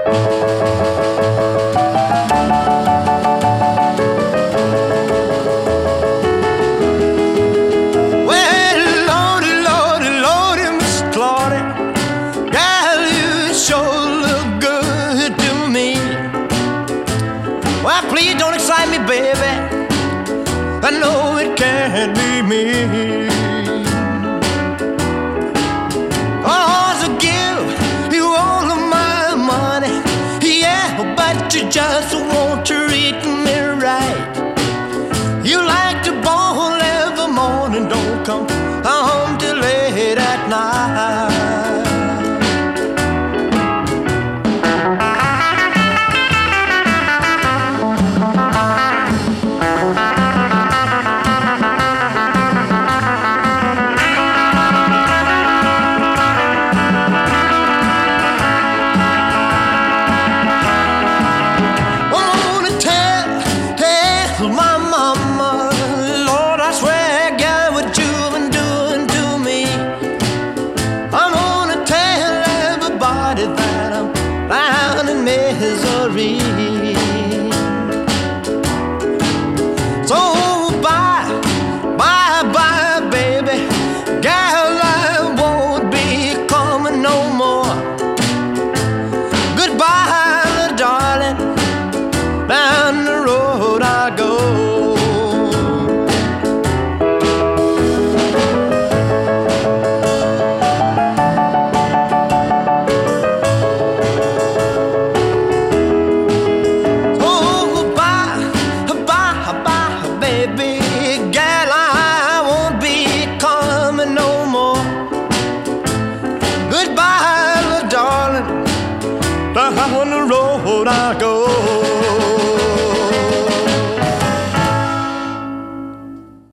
Please don't excite me, baby. I know it can't be me. I give you all of my money, yeah, but you just won't treat me right. You like to ball every morning, don't come home till late at night. Misery. So bye, bye, bye, baby. Girl, I won't be coming no more. Goodbye, darling. Down the road I go. Goodbye, darling, down the road I go.